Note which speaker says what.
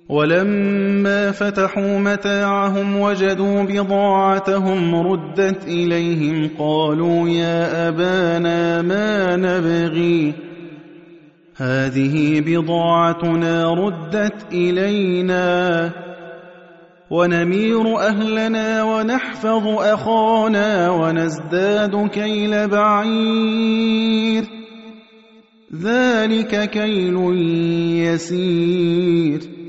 Speaker 1: وَلَمَّا فَتَحُوا مَتَاعَهُمْ وَجَدُوا بِضَاعَتَهُمْ رُدَّتْ إِلَيْهِمْ قَالُوا يَا أَبَانَا مَا نَبْغِي هَٰذِهِ بِضَاعَتُنَا رُدَّتْ إِلَيْنَا وَنَمِيرُ أَهْلَنَا وَنَحْفَظُ أَخَانَا وَنَزْدَادُ كَيْلَ بَعِيرٍ ۖ ذَٰلِكَ كَيْلٌ يَسِيرٌ